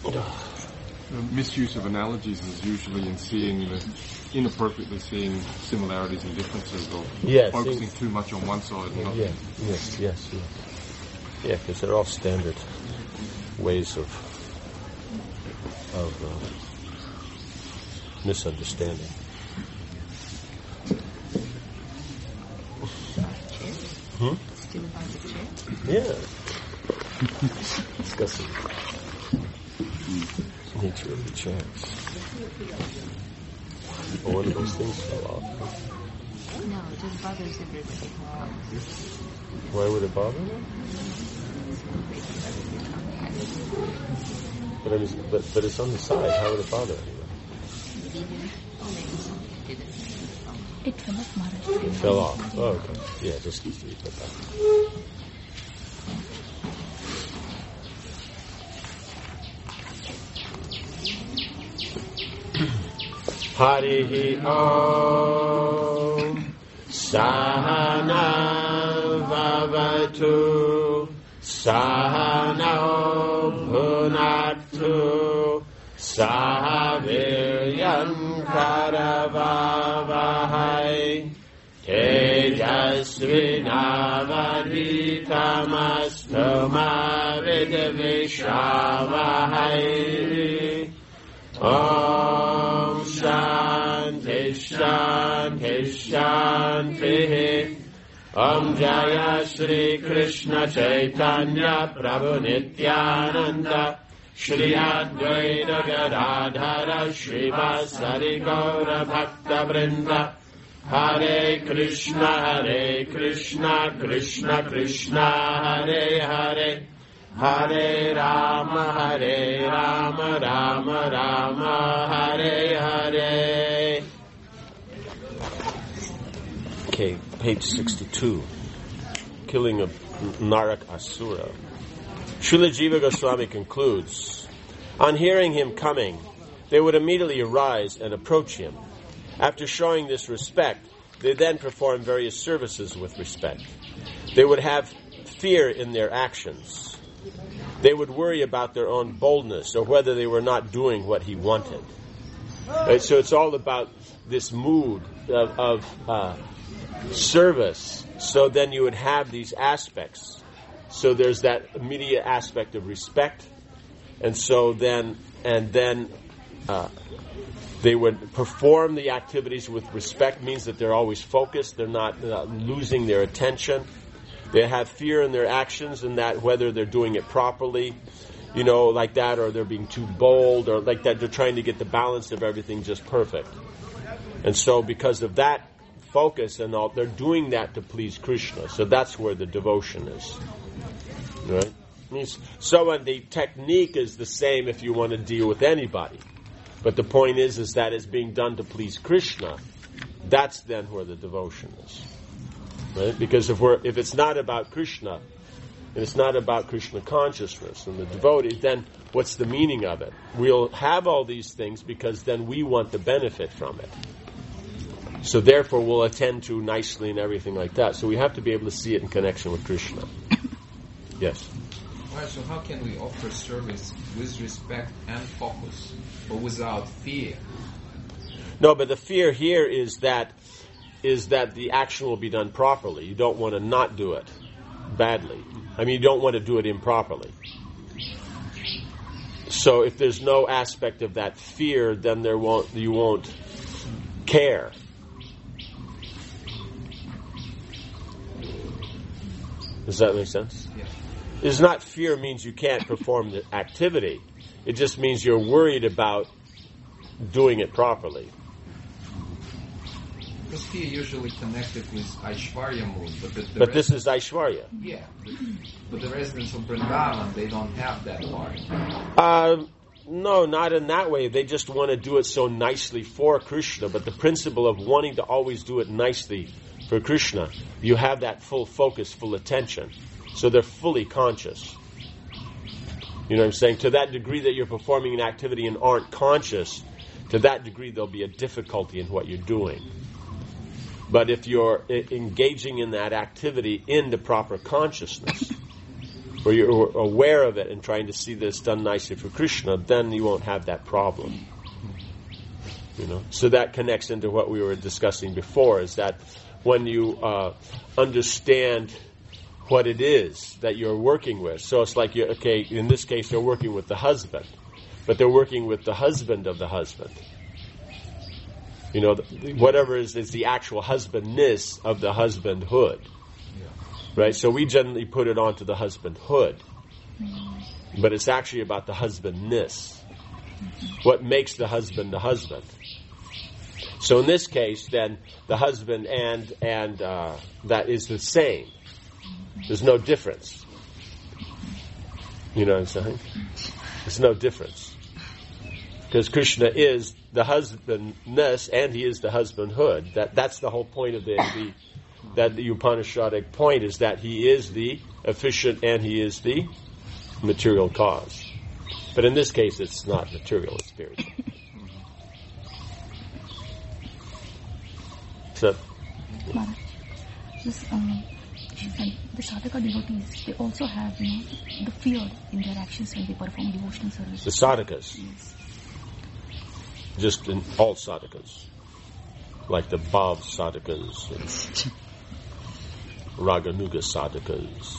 The misuse of analogies is usually in inappropriately seeing similarities and differences, or focusing too much on one side. Yes. Yeah, because they're all standard ways of misunderstanding. Still about the chair? Yeah. Discussing nature of the chairs. Or one of those things fell off. No, it just bothers everybody. Why would it bother them? But it's on the side. How would it bother anyone? It fell off, Maharaj. It fell off. Oh, okay. Yeah, just leave it back. Harihi Om Sahana Vavatu Sahana Bhunatu Sahaviryam Karavavahai Tejasvinavaditamastu Vidvishavahai Om Shanti Shanti Shanti Om Jaya Shri Krishna Chaitanya Prabhu Nityananda Shri Advaita Gadadhara Shri Vasari Gaura Bhakta Vrinda Hare Krishna Krishna Krishna Hare Hare Hare Rama Rama Rama Hare Hare. Okay, page 62. Killing of Narak Asura. Srila Jiva Goswami concludes, on hearing him coming, they would immediately arise and approach him. After showing this respect, they then perform various services with respect. They would have fear in their actions. They would worry about their own boldness or whether they were not doing what he wanted. Right? So it's all about this mood of service. So then you would have these aspects. So there's that immediate aspect of respect, and then they would perform the activities with respect. Means that they're always focused. They're not losing their attention. They have fear in their actions, and that whether they're doing it properly, like that, or they're being too bold, or like that, they're trying to get the balance of everything just perfect. And so, because of that focus and all, they're doing that to please Krishna. So that's where the devotion is. Right? So the technique is the same if you want to deal with anybody. But the point is that it's being done to please Krishna. That's then where the devotion is. Right? Because if it's not about Krishna, and it's not about Krishna consciousness and the devotee, then what's the meaning of it? We'll have all these things because then we want the benefit from it. So therefore we'll attend to nicely and everything like that. So we have to be able to see it in connection with Krishna. Yes? Right, so how can we offer service with respect and focus, but without fear? No, but the fear here is that the action will be done properly. You don't want to not do it badly. I mean, you don't want to do it improperly. So if there's no aspect of that fear, then you won't care. Does that make sense? Yes. It's not fear means you can't perform the activity. It just means you're worried about doing it properly. Because fear usually connected with Aishwarya mood, but this is Aishwarya. Yeah, but the residents of Vrindavan, they don't have that part. No, not in that way. They just want to do it so nicely for Krishna. But the principle of wanting to always do it nicely for Krishna, you have that full focus, full attention. So they're fully conscious. You know what I'm saying? To that degree that you're performing an activity and aren't conscious, to that degree there'll be a difficulty in what you're doing. But if you're engaging in that activity in the proper consciousness, where you're aware of it and trying to see that it's done nicely for Krishna, then you won't have that problem. So that connects into what we were discussing before, is that when you understand what it is that you're working with. So it's like, in this case, they're working with the husband, but they're working with the husband of the husband. Whatever is the actual husbandness of the husbandhood. Right? So we generally put it onto the husbandhood, but it's actually about the husbandness. What makes the husband the husband? So in this case, then, the husband and that is the same. There's no difference. You know what I'm saying? There's no difference. Because Krishna is the husbandness and he is the husbandhood. That's the whole point of the Upanishadic point, is that he is the efficient and he is the material cause. But in this case, it's not material, it's spiritual. So, the sadhaka devotees, they also have, the fear in their actions when they perform devotional service. The sadhakas. Yes. Just in all sadhakas. Like the Bhav sadhakas and Raganuga sadhakas.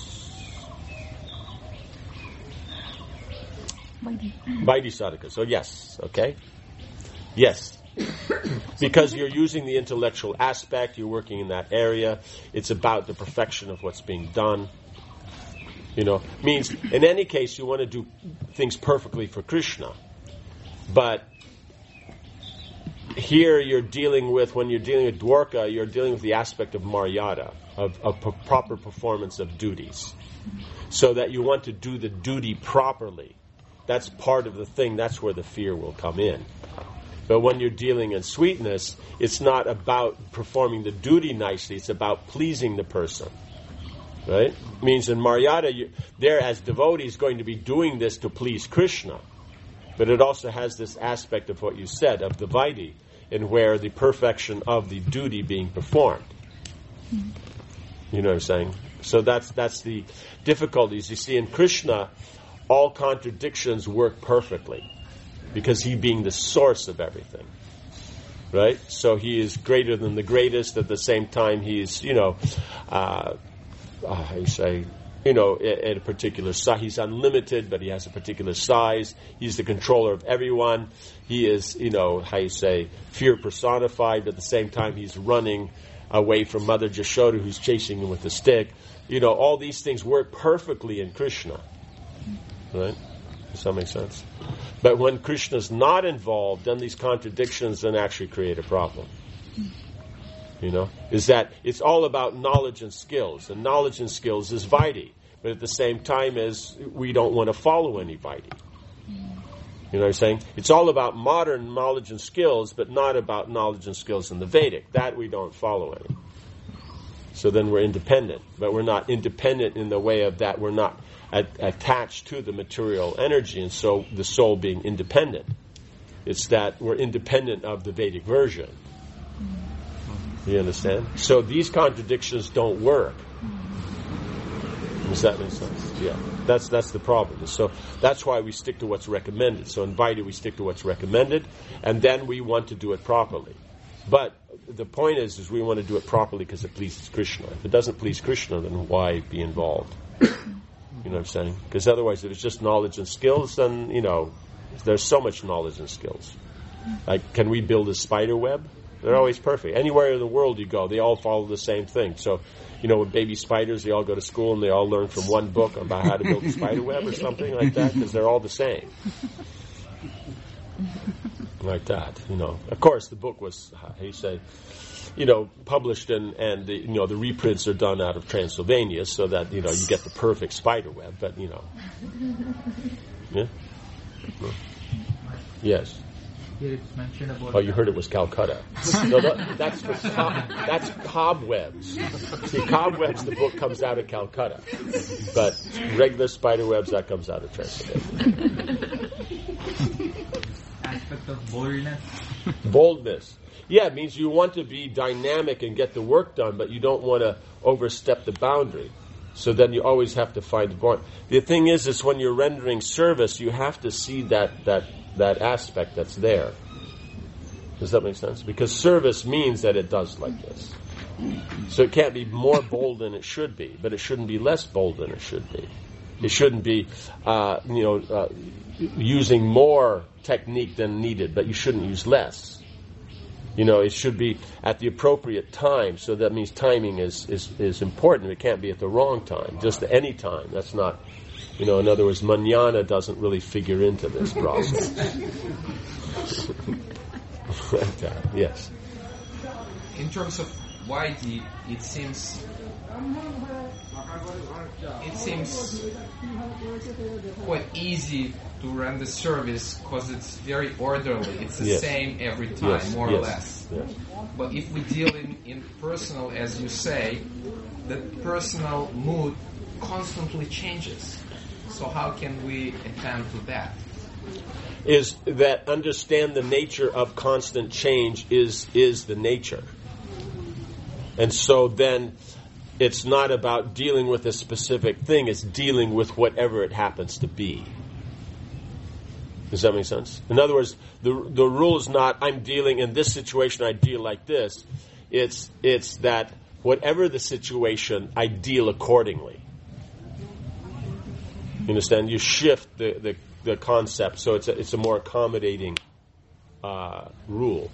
Vaidhi sadhakas. So yes, okay? Yes. Because you're using the intellectual aspect, you're working in that area, it's about the perfection of what's being done. Means, in any case, you want to do things perfectly for Krishna. But here when you're dealing with Dwarka, you're dealing with the aspect of maryada, of proper performance of duties. So that you want to do the duty properly. That's part of the thing, that's where the fear will come in. But when you're dealing in sweetness, it's not about performing the duty nicely, it's about pleasing the person. Right? It means in Maryada, they're as devotees going to be doing this to please Krishna. But it also has this aspect of what you said, of the Vaidhi, in where the perfection of the duty being performed. You know what I'm saying? So that's the difficulties. You see, in Krishna, all contradictions work perfectly. Because he being the source of everything. Right? So he is greater than the greatest. At the same time, he's, at a particular size. He's unlimited, but he has a particular size. He's the controller of everyone. He is, fear personified. At the same time, he's running away from Mother Jashoda, who's chasing him with a stick. All these things work perfectly in Krishna. Right? Does that make sense? But when Krishna's not involved, then these contradictions then actually create a problem. Is that it's all about knowledge and skills. And knowledge and skills is Vaidhi. But at the same time as we don't want to follow any Vaidhi. You know what I'm saying? It's all about modern knowledge and skills, but not about knowledge and skills in the Vedic. That we don't follow any. So then we're independent. But we're not independent in the way of that we're not attached to the material energy, and so the soul being independent. It's that we're independent of the Vedic version. You understand? So these contradictions don't work. Does that make sense? Yeah. That's the problem. So that's why we stick to what's recommended. So in Vaidhi we stick to what's recommended, and then we want to do it properly. But the point is we want to do it properly because it pleases Krishna. If it doesn't please Krishna, then why be involved? You know what I'm saying? Because otherwise, if it's just knowledge and skills, then, there's so much knowledge and skills. Like, can we build a spider web? They're always perfect. Anywhere in the world you go, they all follow the same thing. So, with baby spiders, they all go to school and they all learn from one book about how to build a spider web or something like that, because they're all the same. Like that, Of course, the book was, published and the reprints are done out of Transylvania so that, you get the perfect spider web, but, Yeah? Yes. Here it's mentioned about... You heard it was Calcutta. No, that's cobwebs. See, cobwebs, the book comes out of Calcutta. But regular spider webs, that comes out of Transylvania. Aspect of boldness. Boldness. Yeah, it means you want to be dynamic and get the work done, but you don't want to overstep the boundary. So then you always have to find the point. The thing is when you're rendering service, you have to see that aspect that's there. Does that make sense? Because service means that it does like this. So it can't be more bold than it should be, but it shouldn't be less bold than it should be. It shouldn't be, using more technique than needed, but you shouldn't use less. It should be at the appropriate time. So that means timing is important. It can't be at the wrong time, just at any time. That's not, in other words, manana doesn't really figure into this process. Yes. In terms of Vaidhi, it seems quite easy to run the service because it's very orderly. It's the same every time, more or less. Yes. But if we deal in personal, as you say, the personal mood constantly changes. So how can we attend to that? Is that understand the nature of constant change is the nature. And so then it's not about dealing with a specific thing, it's dealing with whatever it happens to be. Does that make sense? In other words, the rule is not I'm dealing in this situation, I deal like this. It's that whatever the situation, I deal accordingly. You understand? You shift the concept, so it's a more accommodating rule.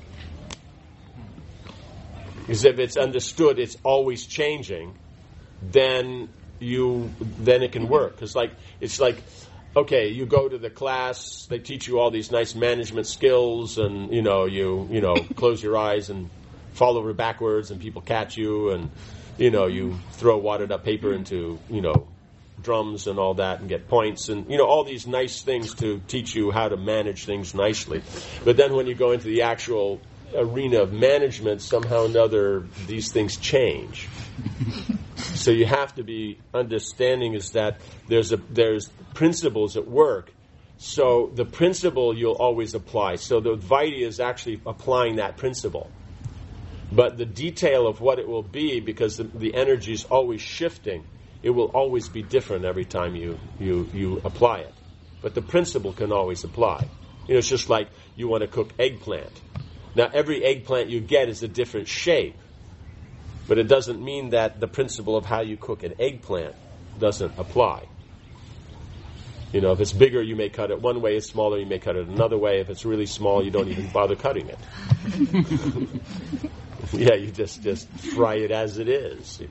Because if it's understood, it's always changing, then it can work. Because it's like, okay, you go to the class, they teach you all these nice management skills, and you close your eyes and fall over backwards, and people catch you, and you throw wadded up paper into drums and all that and get points, and all these nice things to teach you how to manage things nicely. But then when you go into the actual arena of management, somehow or another these things change. So you have to be understanding is that there's principles at work. So the principle you'll always apply. So the Vaidhi is actually applying that principle. But the detail of what it will be, because the energy is always shifting, it will always be different every time you apply it. But the principle can always apply. It's just like you want to cook eggplant. Now, every eggplant you get is a different shape, but it doesn't mean that the principle of how you cook an eggplant doesn't apply. If it's bigger, you may cut it one way. If it's smaller, you may cut it another way. If it's really small, you don't even bother cutting it. Yeah, you just fry it as it is,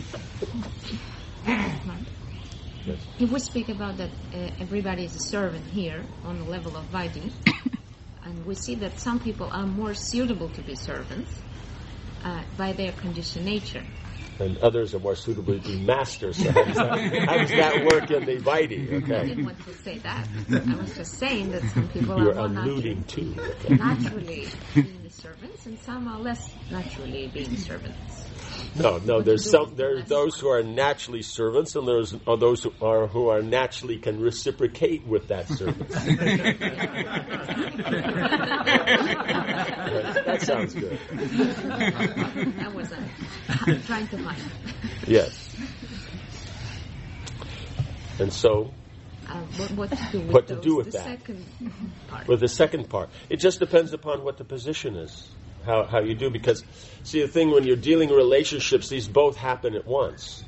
Yes. If we speak about that everybody is a servant here on the level of Vaidhi, and we see that some people are more suitable to be servants by their conditioned nature. And others are more suitable to be masters. So how does that work in the Vaidhi? Okay. I didn't want to say that. I was just saying that some people You're are more alluding to. naturally being the servants, and some are less naturally being servants. No. There's those who are naturally servants, and there's those who are naturally can reciprocate with that service. That sounds good. That was I'm trying to find. Yes. And so, what to do with that? Second part. With the second part, it just depends upon what the position is. How you do, because see, the thing when you're dealing in relationships, these both happen at once.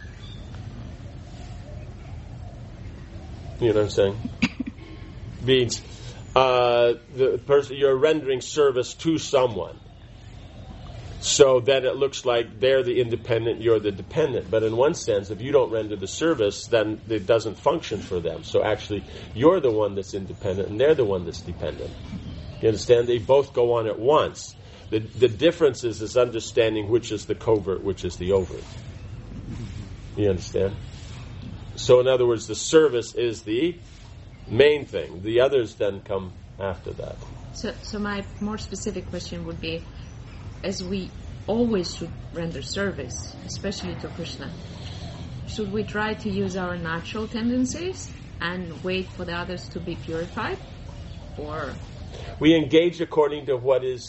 You know what I'm saying? Means the person you're rendering service to someone, so then it looks like they're the independent, you're the dependent. But in one sense, if you don't render the service, then it doesn't function for them. So actually, you're the one that's independent, and they're the one that's dependent. You understand? They both go on at once. The difference is understanding which is the covert, which is the overt. You understand? So in other words, the service is the main thing. The others then come after that. So my more specific question would be, as we always should render service, especially to Krishna, should we try to use our natural tendencies and wait for the others to be purified? Or... We engage according to what is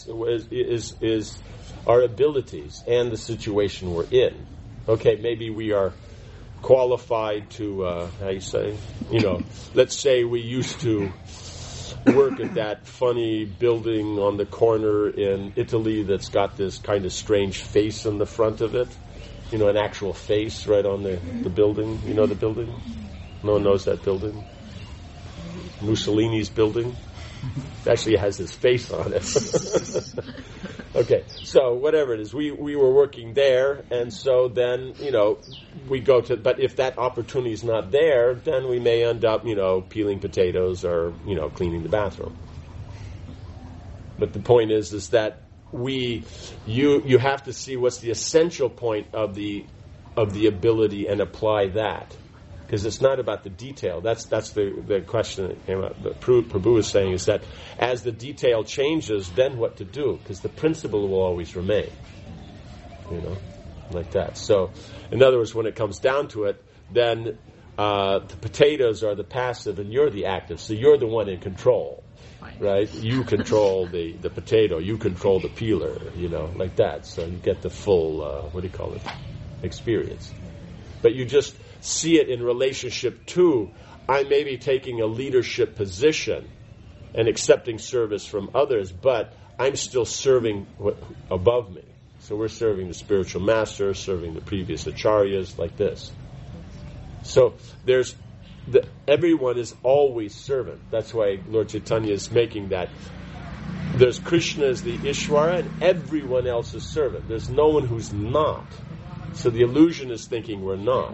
our abilities and the situation we're in. Okay, maybe we are qualified to, how you say, let's say we used to work at that funny building on the corner in Italy that's got this kind of strange face on the front of it. An actual face right on the building. You know the building? No one knows that building? Mussolini's building? It actually has his face on it. Okay, so whatever it is, we were working there, and so then, we go to, but if that opportunity is not there, then we may end up, peeling potatoes or, cleaning the bathroom. But the point is that you have to see what's the essential point of the ability and apply that. Because it's not about the detail. That's the question that came up. That Prabhu is saying is that as the detail changes, then what to do? Because the principle will always remain. Like that. So, in other words, when it comes down to it, then the potatoes are the passive and you're the active. So you're the one in control. Right? You control the potato. You control the peeler. Like that. So you get the full, experience. But you just see it in relationship to, I may be taking a leadership position and accepting service from others, but I'm still serving above me. So we're serving the spiritual master, serving the previous acharyas, like this. So everyone is always servant. That's why Lord Chaitanya is making that. There's Krishna as the Ishvara, and everyone else is servant. There's no one who's not. So the illusion is thinking we're not.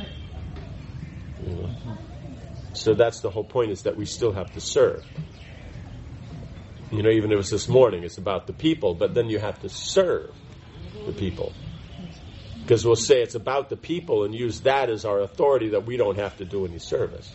So that's the whole point, is that we still have to serve. Even if it's this morning, it's about the people, but then you have to serve the people. Because we'll say it's about the people and use that as our authority, that we don't have to do any service.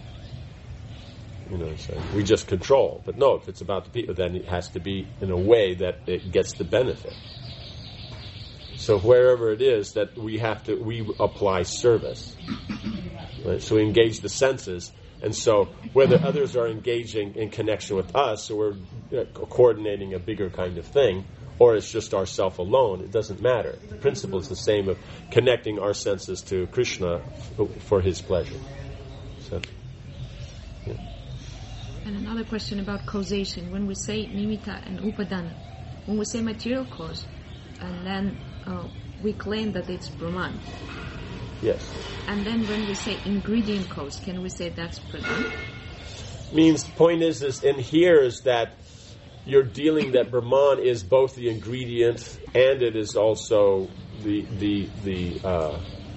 So we just control. But no, if it's about the people, then it has to be in a way that it gets the benefit. So wherever it is that we apply service. Right? So we engage the senses, and so whether others are engaging in connection with us, or we're coordinating a bigger kind of thing, or it's just ourself alone, it doesn't matter. The principle is the same, of connecting our senses to Krishna for his pleasure. So, yeah. And another question about causation. When we say nimitta and upadana, when we say material cause, and then we claim that it's Brahman. Yes. And then when we say ingredient cause, can we say that's Brahman? Means the point is in here is that you're dealing that Brahman is both the ingredient and it is also the how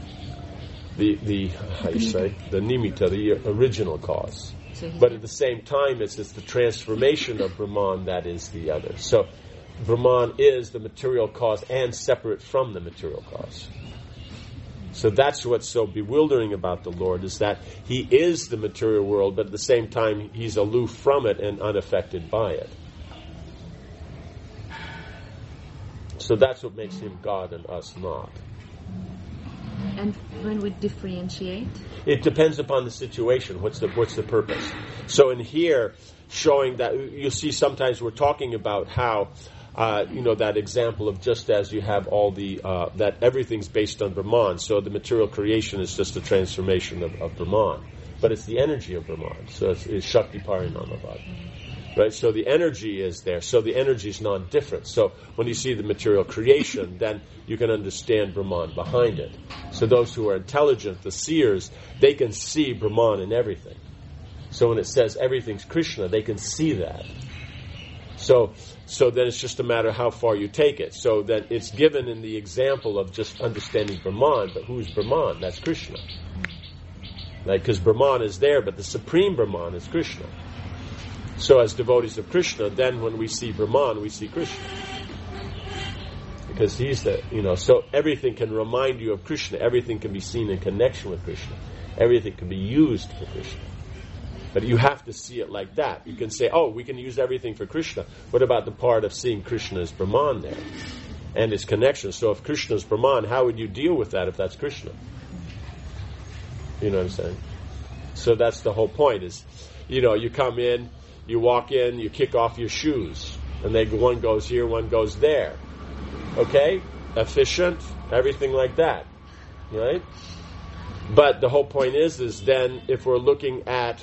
you say, the nimitta, the original cause. But at the same time, it's the transformation of Brahman that is the other. So Brahman is the material cause and separate from the material cause. So that's what's so bewildering about the Lord, is that he is the material world, but at the same time he's aloof from it and unaffected by it. So that's what makes him God and us not. And when we differentiate? It depends upon the situation. What's the purpose? So in here, showing that, you'll see sometimes we're talking about how that example of just as you have all the, that everything's based on Brahman, so the material creation is just a transformation of Brahman. But it's the energy of Brahman, so it's Shakti Parinamavad. Right? So the energy is there, so the energy is non-different. So when you see the material creation, then you can understand Brahman behind it. So those who are intelligent, the seers, they can see Brahman in everything. So when it says everything's Krishna, they can see that. So then it's just a matter of how far you take it. So then it's given in the example of just understanding Brahman, but who's Brahman? That's Krishna. Because Brahman is there, but the supreme Brahman is Krishna. So as devotees of Krishna, then when we see Brahman, we see Krishna. Because he's so everything can remind you of Krishna. Everything can be seen in connection with Krishna. Everything can be used for Krishna. But you have to see it like that. You can say, we can use everything for Krishna. What about the part of seeing Krishna as Brahman there? And its connection. So if Krishna is Brahman, how would you deal with that if that's Krishna? You know what I'm saying? So that's the whole point is, you come in, you walk in, you kick off your shoes. And one goes here, one goes there. Okay? Efficient, everything like that. Right? But the whole point is then if we're looking at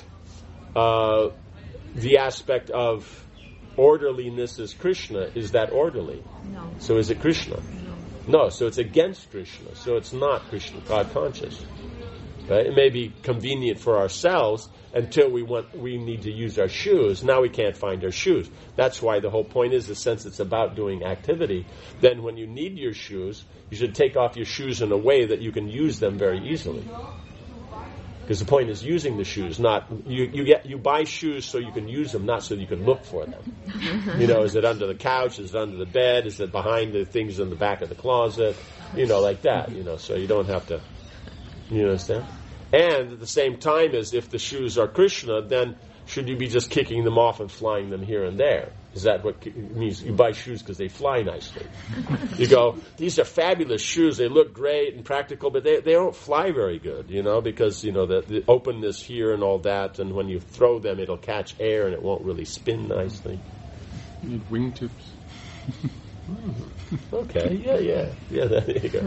the aspect of orderliness as Krishna, is that orderly? No. So is it Krishna? No. So it's against Krishna. So it's not Krishna, God conscious. Right? It may be convenient for ourselves until we need to use our shoes. Now we can't find our shoes. That's why the whole point is, since it's about doing activity, then when you need your shoes, you should take off your shoes in a way that you can use them very easily. Because the point is using the shoes, not you buy shoes so you can use them, not so you can look for them. Is it under the couch? Is it under the bed? Is it behind the things in the back of the closet? Like that. So you don't have to. You understand? And at the same time, as if the shoes are Krishna, then should you be just kicking them off and flying them here and there? Is that what it means? You buy shoes because they fly nicely. You go, these are fabulous shoes. They look great and practical, but they don't fly very good, because, the openness here and all that, and when you throw them, it'll catch air and it won't really spin nicely. You need wingtips. Okay, yeah, there you go.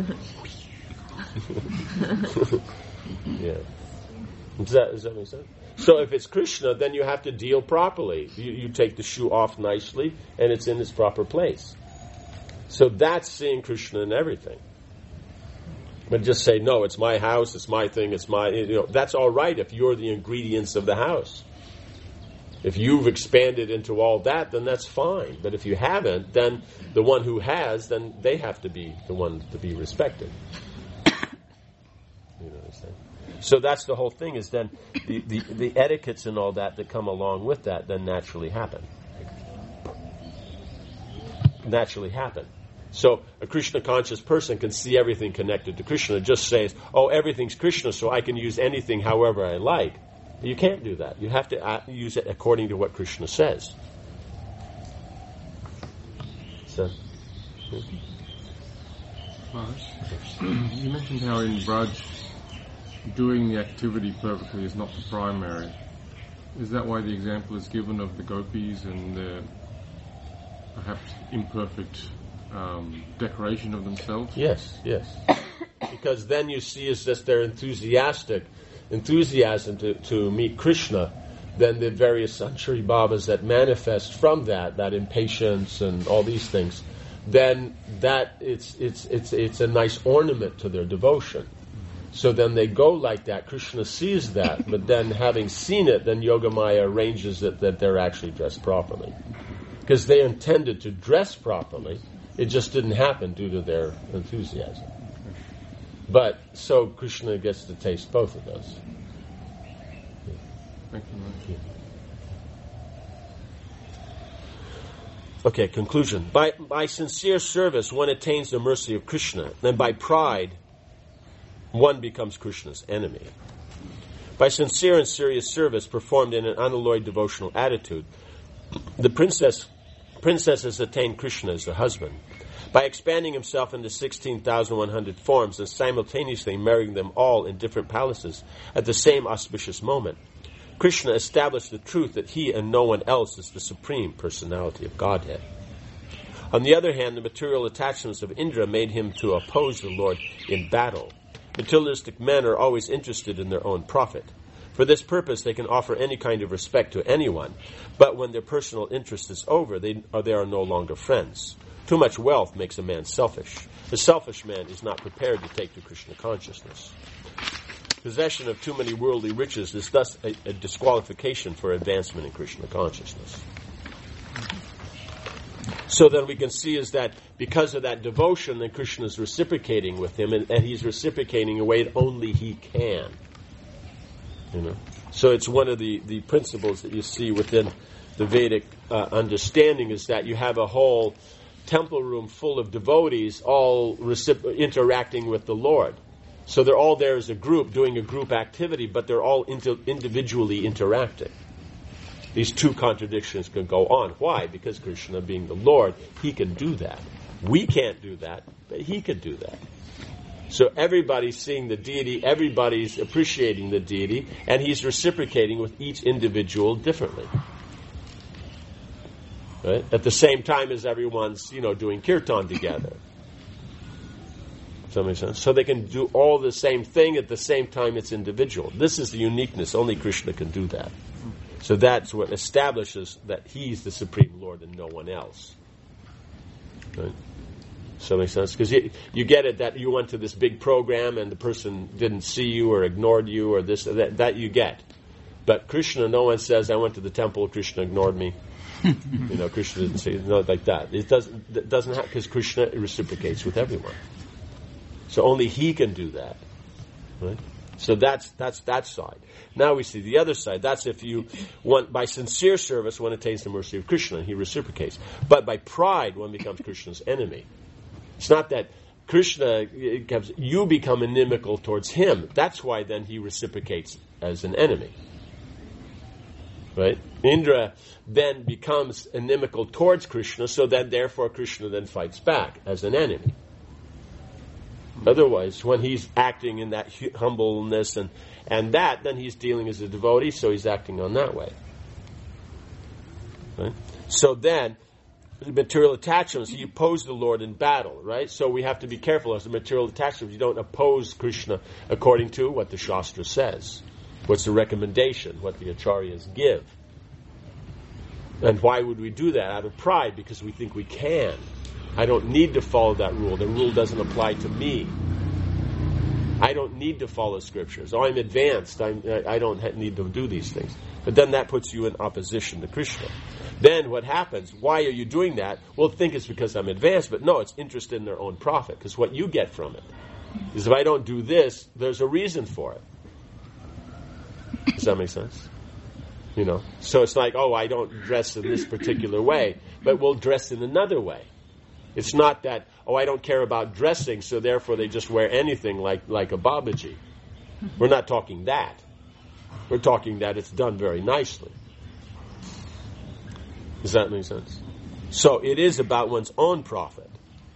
Yeah. Does that make sense? So if it's Krishna, then you have to deal properly. You take the shoe off nicely, and it's in its proper place. So that's seeing Krishna in everything. But just say, no, it's my house, it's my thing, it's my... that's all right if you're the ingredients of the house. If you've expanded into all that, then that's fine. But if you haven't, then the one who has, then they have to be the one to be respected. You know what I'm saying? So that's the whole thing, is then the etiquettes and all that come along with that then naturally happen. So a Krishna conscious person can see everything connected to Krishna. Just says, everything's Krishna, so I can use anything however I like. You can't do that. You have to use it according to what Krishna says. So, you mentioned how in Braj, doing the activity perfectly is not the primary. Is that why the example is given of the gopis and their perhaps imperfect decoration of themselves? Yes. Because then you see is just their enthusiasm to meet Krishna, then the various Sanchari Bhavas that manifest from that impatience and all these things, then that it's a nice ornament to their devotion. So then they go like that. Krishna sees that, but then having seen it, then Yogamaya arranges it that they're actually dressed properly. Because they intended to dress properly, it just didn't happen due to their enthusiasm. But so Krishna gets to taste both of those. Thank you. Okay, conclusion. By sincere service, one attains the mercy of Krishna, and by pride, one becomes Krishna's enemy. By sincere and serious service performed in an unalloyed devotional attitude, the princesses attain Krishna as their husband. By expanding himself into 16,100 forms and simultaneously marrying them all in different palaces at the same auspicious moment, Krishna established the truth that he and no one else is the supreme personality of Godhead. On the other hand, the material attachments of Indra made him to oppose the Lord in battle. Materialistic men are always interested in their own profit. For this purpose, they can offer any kind of respect to anyone, but when their personal interest is over, they are no longer friends. Too much wealth makes a man selfish. A selfish man is not prepared to take to Krishna consciousness. Possession of too many worldly riches is thus a disqualification for advancement in Krishna consciousness. So then we can see is that because of that devotion, then Krishna is reciprocating with him, and he's reciprocating in a way that only he can. So it's one of the principles that you see within the Vedic understanding, is that you have a whole temple room full of devotees all interacting with the Lord. So they're all there as a group doing a group activity, but they're all individually interacting. These two contradictions can go on. Why? Because Krishna, being the Lord, he can do that. We can't do that, but he could do that. So everybody's seeing the deity, everybody's appreciating the deity, and he's reciprocating with each individual differently. Right? At the same time as everyone's, doing kirtan together. that make sense? So they can do all the same thing at the same time it's individual. This is the uniqueness. Only Krishna can do that. So that's what establishes that He's the Supreme Lord and no one else. Right? So that makes sense? Because you get it that you went to this big program and the person didn't see you or ignored you or this, that you get. But Krishna, no one says, I went to the temple, Krishna ignored me. Krishna didn't say, no, like that. It doesn't have, because Krishna reciprocates with everyone. So only He can do that. Right? So that's that side. Now we see the other side. That's if you want, by sincere service, one attains the mercy of Krishna, and He reciprocates. But by pride, one becomes Krishna's enemy. It's not that Krishna, you become inimical towards Him. That's why then He reciprocates as an enemy. Right? Indra then becomes inimical towards Krishna, so that therefore Krishna then fights back as an enemy. Otherwise, when he's acting in that humbleness and that, then he's dealing as a devotee, so he's acting on that way. Right? So then, the material attachments, you oppose the Lord in battle, right? So we have to be careful as the material attachments. You don't oppose Krishna according to what the Shastra says. What's the recommendation? What the acharyas give. And why would we do that? Out of pride, because we think we can. I don't need to follow that rule. The rule doesn't apply to me. I don't need to follow scriptures. Oh, I'm advanced. I don't need to do these things. But then that puts you in opposition to Krishna. Then what happens? Why are you doing that? Well, think it's because I'm advanced, but no, it's interest in their own profit, because what you get from it is if I don't do this, there's a reason for it. Does that make sense? So it's like, oh, I don't dress in this particular way, but we'll dress in another way. It's not that, oh, I don't care about dressing, so therefore they just wear anything like a Babaji. We're not talking that. We're talking that it's done very nicely. Does that make sense? So it is about one's own profit.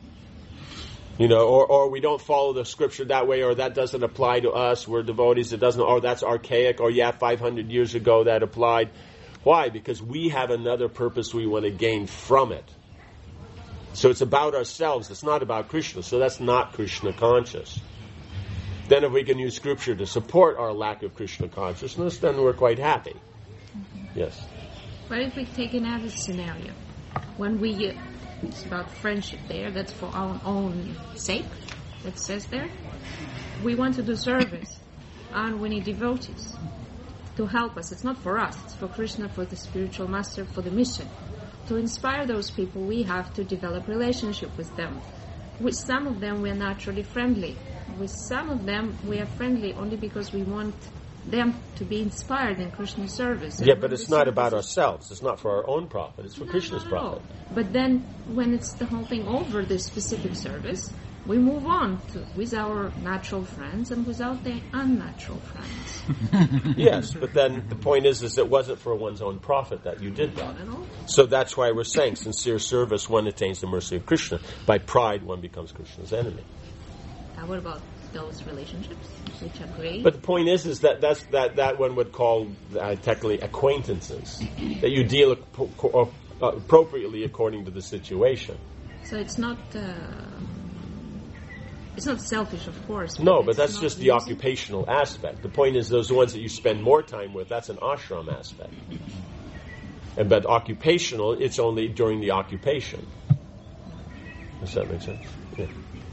Or we don't follow the scripture that way, or that doesn't apply to us, we're devotees, it doesn't, or that's archaic, or 500 years ago that applied. Why? Because we have another purpose we want to gain from it. So it's about ourselves, it's not about Krishna, so that's not Krishna conscious. Then if we can use scripture to support our lack of Krishna consciousness, then we're quite happy. Yes? But if we take another scenario, when it's about friendship there, that's for our own sake, that says there. We want to do service, and we need devotees to help us. It's not for us, it's for Krishna, for the spiritual master, for the mission. To inspire those people, we have to develop relationship with them. With some of them, we are naturally friendly. With some of them, we are friendly only because we want them to be inspired in Krishna's service. Yeah, but it's not about ourselves. It's not for our own profit. It's for Krishna's profit. But then, when it's the whole thing over this specific service, we move on with our natural friends and without the unnatural friends. Yes, but then the point is it wasn't for one's own profit that you did that. So that's why we're saying sincere service, one attains the mercy of Krishna. By pride, one becomes Krishna's enemy. Now what about those relationships which are great? But the point is that one would call technically acquaintances, that you deal appropriately according to the situation. So it's not selfish, of course. No, but that's just the occupational aspect. The point is those ones that you spend more time with, that's an ashram aspect. But occupational, it's only during the occupation. Does that make sense? Yeah.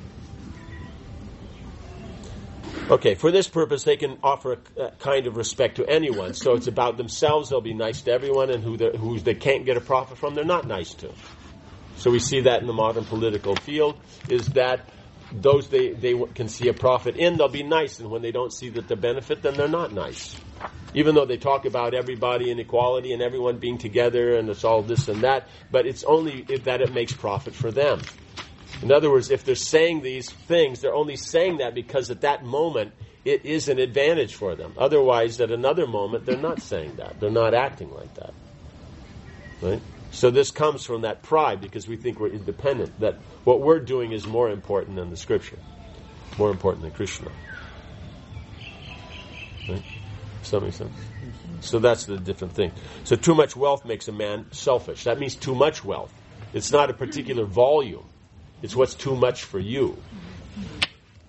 Okay, for this purpose, they can offer a kind of respect to anyone. So it's about themselves, they'll be nice to everyone, and who they can't get a profit from, they're not nice to. So we see that in the modern political field, is that those they can see a profit in, they'll be nice, and when they don't see that the benefit, then they're not nice. Even though they talk about everybody and equality and everyone being together and it's all this and that, but it's only that it makes profit for them. In other words, if they're saying these things, they're only saying that because at that moment it is an advantage for them. Otherwise, at another moment, they're not saying that. They're not acting like that. Right? So this comes from that pride because we think we're independent, that what we're doing is more important than the scripture, more important than Krishna. Right? Does that make sense? So that's the different thing. So too much wealth makes a man selfish. That means too much wealth. It's not a particular volume. It's what's too much for you.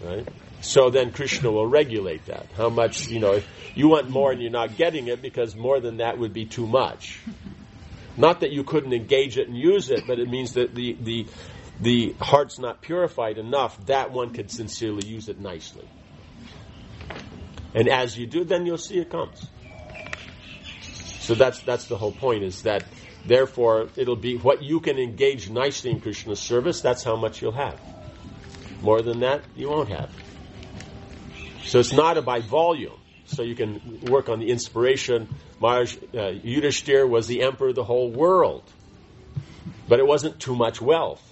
right? So then Krishna will regulate that. How much, if you want more and you're not getting it because more than that would be too much. Not that you couldn't engage it and use it, but it means that the heart's not purified enough that one could sincerely use it nicely. And as you do, then you'll see it comes. So that's the whole point, is that therefore it'll be what you can engage nicely in Krishna's service, that's how much you'll have. More than that, you won't have. So it's not by volume. So you can work on the inspiration. Maharaj Yudhishthira was the emperor of the whole world. But it wasn't too much wealth.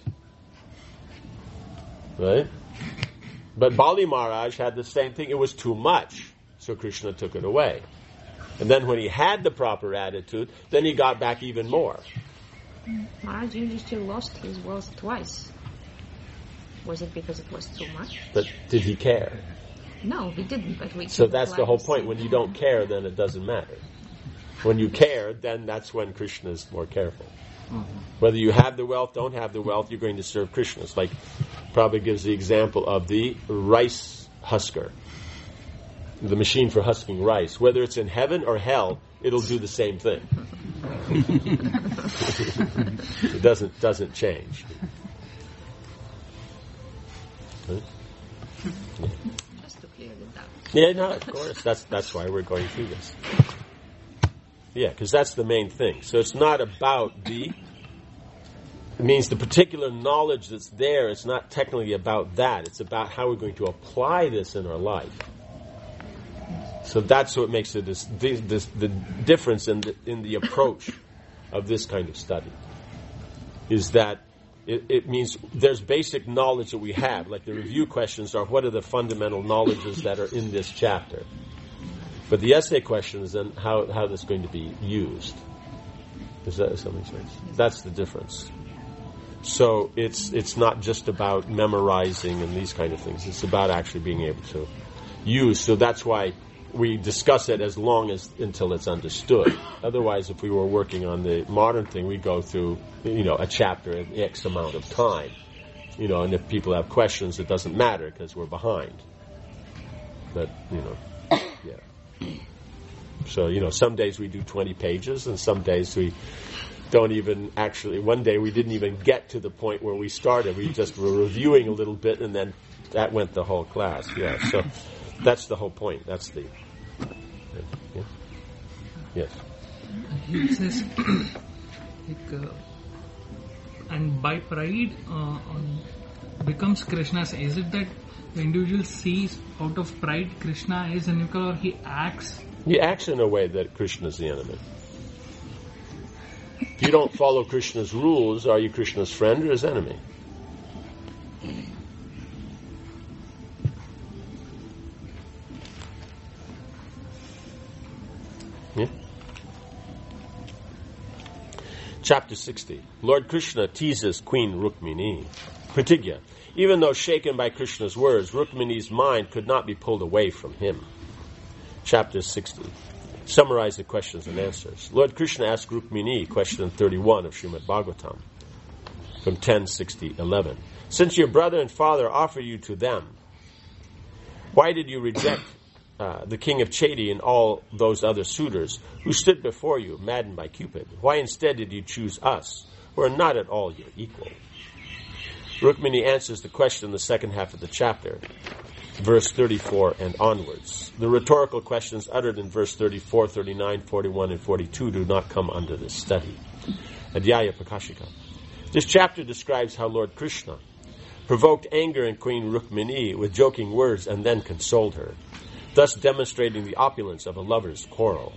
Right? But Bali Maharaj had the same thing. It was too much. So Krishna took it away. And then when he had the proper attitude, then he got back even more. Maharaj Yudhishthira lost his wealth twice. Was it because it was too much? But did he care? No, he didn't. But so that's the whole point. When you don't care, then it doesn't matter. When you care, then that's when Krishna is more careful. Mm-hmm. Whether you have the wealth, don't have the wealth, you're going to serve Krishna. It's like Prabhupada gives the example of the rice husker, the machine for husking rice. Whether it's in heaven or hell, it'll do the same thing. It doesn't change. Right? Yeah. Just to clear the doubt. Yeah, no, of course. That's why we're going through this. Yeah, because that's the main thing. So it's not about it means the particular knowledge that's there, it's not technically about that. It's about how we're going to apply this in our life. So that's what makes it the difference in the approach of this kind of study. Is that it means there's basic knowledge that we have, like the review questions are what are the fundamental knowledges that are in this chapter. But the essay question is then how that's going to be used. Does that make sense? That's the difference. So it's not just about memorizing and these kind of things. It's about actually being able to use. So that's why we discuss it as long until it's understood. Otherwise, if we were working on the modern thing, we go through a chapter in X amount of time. And if people have questions, it doesn't matter because we're behind. But yeah. So, some days we do 20 pages and some days we don't even actually, one day we didn't even get to the point where we started. We just were reviewing a little bit and then that went the whole class. Yeah, so that's the whole point. That's the, yeah. Yes. It says, and by pride becomes Krishna's. Is it that the individual sees out of pride Krishna is an enemy, or he acts? He acts in a way that Krishna is the enemy. If you don't follow Krishna's rules, are you Krishna's friend or his enemy? Yeah. Chapter 60. Lord Krishna teases Queen Rukmini. Pratigya. Even though shaken by Krishna's words, Rukmini's mind could not be pulled away from him. Chapter 60. Summarize the questions and answers. Lord Krishna asked Rukmini, question 31 of Srimad Bhagavatam, from 10:60:11. Since your brother and father offer you to them, why did you reject the king of Chedi and all those other suitors who stood before you, maddened by Cupid? Why instead did you choose us, who are not at all your equal? Rukmini answers the question in the second half of the chapter, verse 34 and onwards. The rhetorical questions uttered in verse 34, 39, 41, and 42 do not come under this study. Adhyaya Prakashika. This chapter describes how Lord Krishna provoked anger in Queen Rukmini with joking words and then consoled her, thus demonstrating the opulence of a lover's quarrel.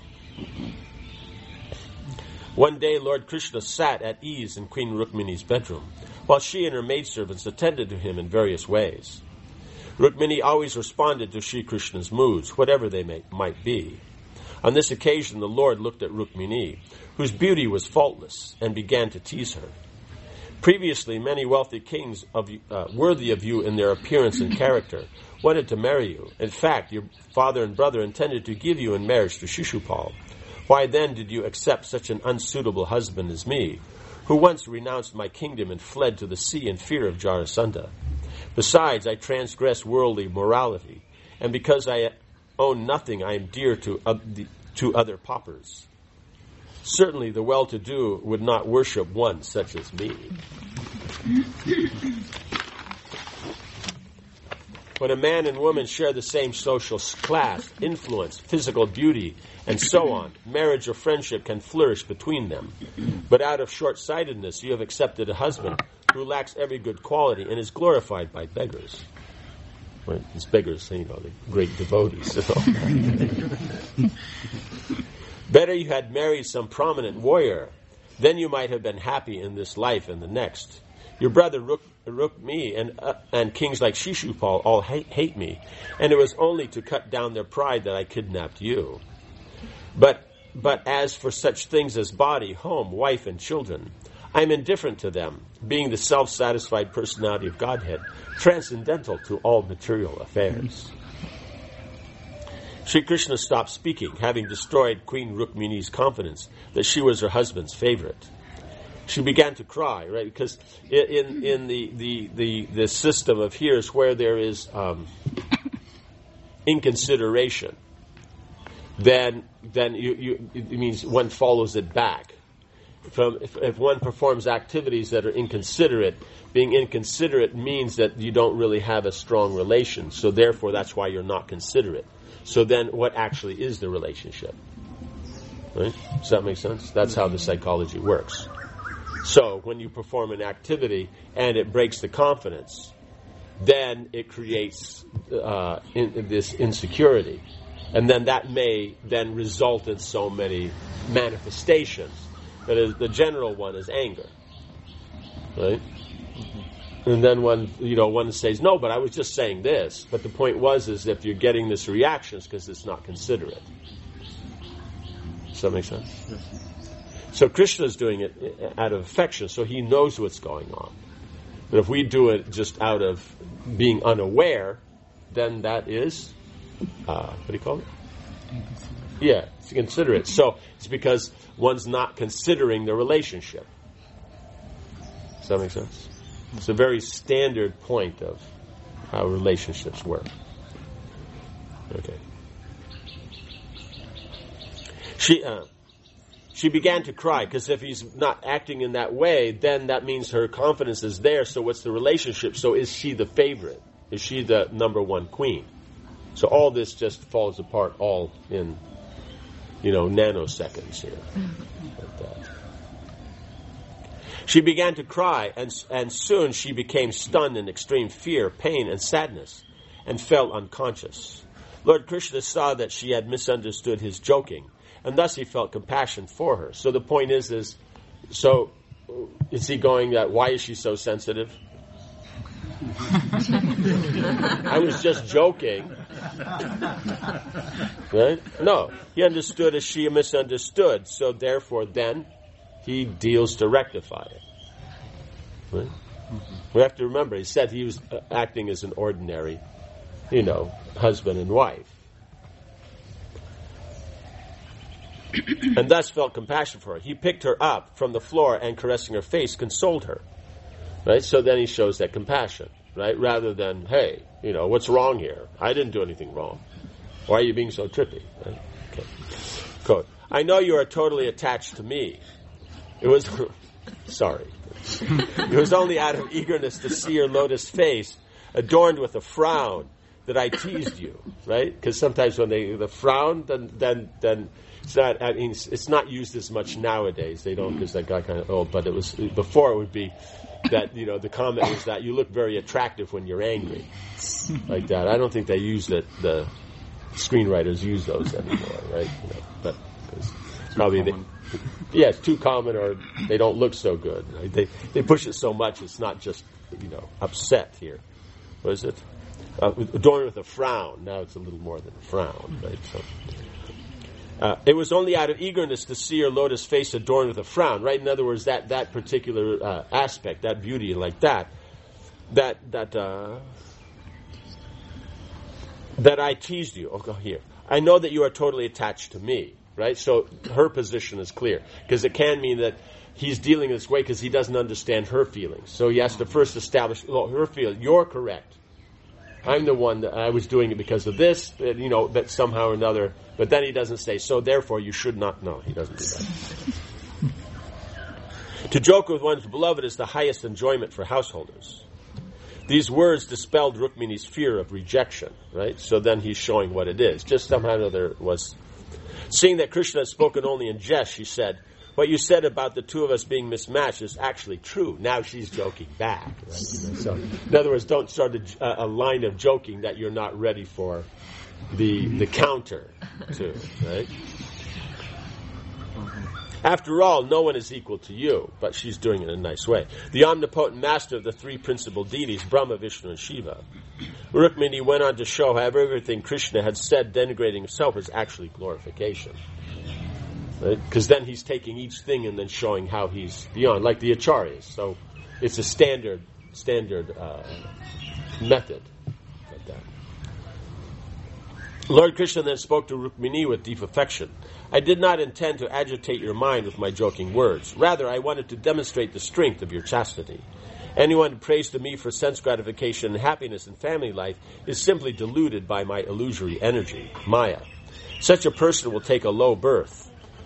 One day Lord Krishna sat at ease in Queen Rukmini's bedroom, while she and her maidservants attended to him in various ways. Rukmini always responded to Sri Krishna's moods, whatever they might be. On this occasion, the Lord looked at Rukmini, whose beauty was faultless, and began to tease her. Previously, many wealthy kings worthy of you in their appearance and character wanted to marry you. In fact, your father and brother intended to give you in marriage to Shishupal. Why then did you accept such an unsuitable husband as me, who once renounced my kingdom and fled to the sea in fear of Jarasandha? Besides, I transgress worldly morality, and because I own nothing, I am dear to other paupers. Certainly the well-to-do would not worship one such as me. When a man and woman share the same social class, influence, physical beauty, and so on, marriage or friendship can flourish between them. But out of short-sightedness, you have accepted a husband who lacks every good quality and is glorified by beggars. Right? These beggars, the great devotees. Better you had married some prominent warrior. Then you might have been happy in this life and the next. Your brother Rukmi and kings like Shishupal all hate me, and it was only to cut down their pride that I kidnapped you. But as for such things as body, home, wife, and children, I am indifferent to them, being the self-satisfied personality of Godhead, transcendental to all material affairs. Sri Krishna stopped speaking, having destroyed Queen Rukmini's confidence that she was her husband's favorite. She began to cry, right? Because in the system of here's where there is inconsideration, then it means one follows it back. If one performs activities that are inconsiderate, being inconsiderate means that you don't really have a strong relation. So therefore, that's why you're not considerate. So then, what actually is the relationship? Right? Does that make sense? That's how the psychology works. So when you perform an activity and it breaks the confidence, then it creates this insecurity. And then that may then result in so many manifestations. But the general one is anger. Right? And then one says, no, but I was just saying this. But the point is if you're getting this reaction, it's because it's not considerate. Does that make sense? Yes. So Krishna is doing it out of affection, so he knows what's going on. But if we do it just out of being unaware, then that is, what do you call it? Yeah, it's considerate. So it's because one's not considering the relationship. Does that make sense? It's a very standard point of how relationships work. Okay. She began to cry, because if he's not acting in that way, then that means her confidence is there. So what's the relationship? So is she the favorite? Is she the number one queen? So all this just falls apart all in, nanoseconds here. Like that. She began to cry, and soon she became stunned in extreme fear, pain, and sadness, and fell unconscious. Lord Krishna saw that she had misunderstood his joking, and thus he felt compassion for her. So the point is he going that, why is she so sensitive? I was just joking. Right? No, he understood as she misunderstood, so therefore then he deals to rectify it. Right? We have to remember, he said he was acting as an ordinary, husband and wife. And thus felt compassion for her. He picked her up from the floor and, caressing her face, consoled her. Right? So then he shows that compassion, right? Rather than, hey, what's wrong here? I didn't do anything wrong. Why are you being so trippy? Right? Okay. Quote, I know you are totally attached to me. It was only out of eagerness to see your lotus face adorned with a frown that I teased you, right? Because sometimes when the frown, then it's not. I mean, it's not used as much nowadays. They don't, because that got kind of old. But it was before. It would be that the comment was that you look very attractive when you're angry, like that. I don't think they use that. The screenwriters use those anymore, right? But because probably it's too common, or they don't look so good. Right? They push it so much. It's not just upset here. What is it? Adorned with a frown. Now it's a little more than a frown, right? So, it was only out of eagerness to see her lotus face adorned with a frown, right? In other words, that particular aspect, that beauty, like that I teased you. Oh, here. I know that you are totally attached to me. right? So her position is clear. Because it can mean that he's dealing this way because he doesn't understand her feelings. So he has to first establish, her feelings. You're correct. I'm the one that I was doing it because of this, that somehow or another. But then he doesn't say, so therefore you should not. No, he doesn't do that. To joke with one's beloved is the highest enjoyment for householders. These words dispelled Rukmini's fear of rejection, right? So then he's showing what it is. Just somehow or another was. Seeing that Krishna had spoken only in jest, she said, what you said about the two of us being mismatched is actually true. Now she's joking back. Right? So, in other words, don't start a line of joking that you're not ready for the counter to, right? After all, no one is equal to you, but she's doing it in a nice way. The omnipotent master of the three principal deities, Brahma, Vishnu, and Shiva. Rukmini went on to show how everything Krishna had said denigrating himself is actually glorification. Because then he's taking each thing and then showing how he's beyond, like the acharyas. So it's a standard method like that. Lord Krishna then spoke to Rukmini with deep affection. I did not intend to agitate your mind with my joking words. Rather, I wanted to demonstrate the strength of your chastity. Anyone who prays to me for sense gratification and happiness in family life is simply deluded by my illusory energy, Maya. Such a person will take a low birth.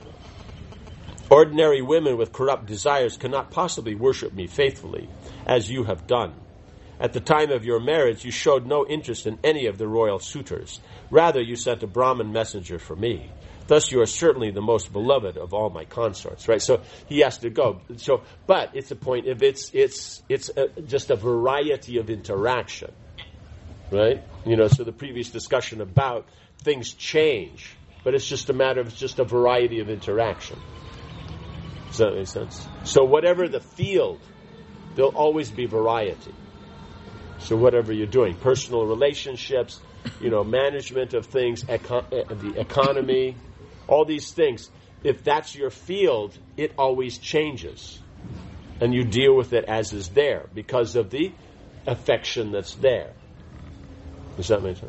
Ordinary women with corrupt desires cannot possibly worship me faithfully, as you have done. At the time of your marriage, you showed no interest in any of the royal suitors. Rather, you sent a Brahmin messenger for me. Thus, you are certainly the most beloved of all my consorts. Right? So he has to go. So, but it's a point. If it's just a variety of interaction, right? So the previous discussion about things change, but it's just a matter of just a variety of interaction. Does that make sense? So whatever the field, there'll always be variety. So whatever you're doing, personal relationships, management of things, the economy, all these things, if that's your field, it always changes. And you deal with it as is there because of the affection that's there. Does that make sense?